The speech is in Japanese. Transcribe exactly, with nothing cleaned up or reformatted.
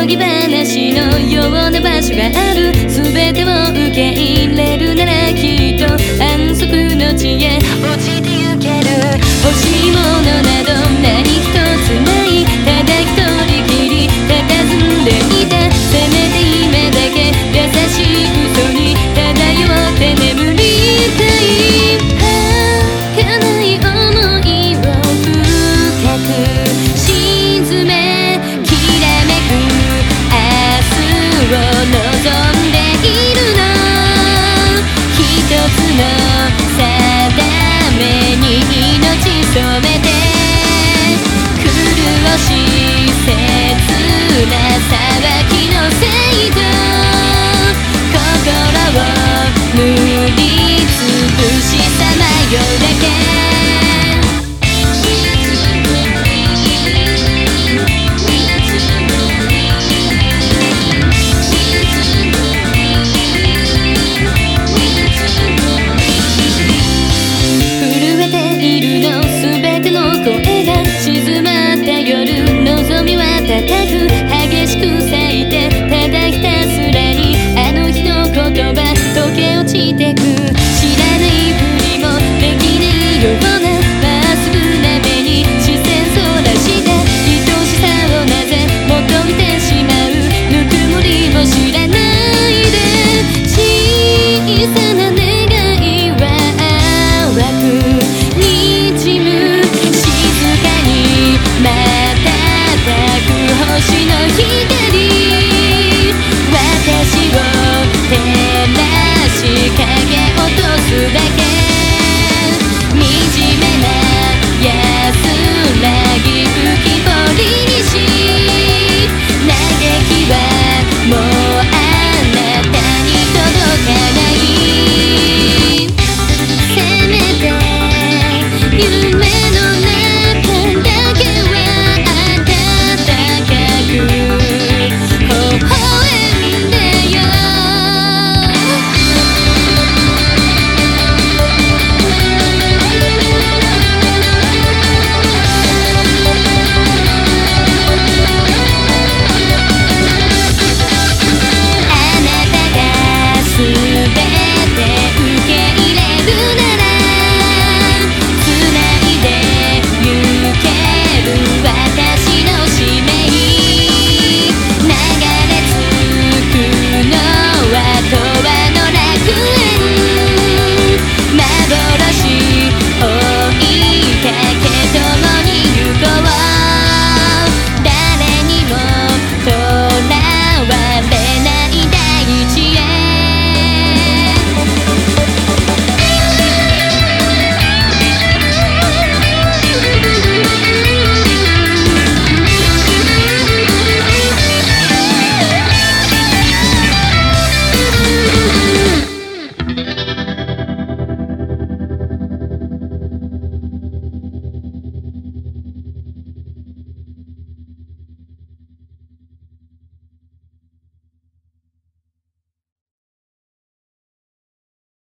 ぎ話のような場所がある。全てを受け入れるならきっと安息の地へ落ちてゆける。欲しいものなど何一つない。ただ一人きり佇んでいた。せめて今だけ優しい嘘に漂って眠りたい。儚い想いを深く沈めきらめく明日を望んでいるの。一つの定め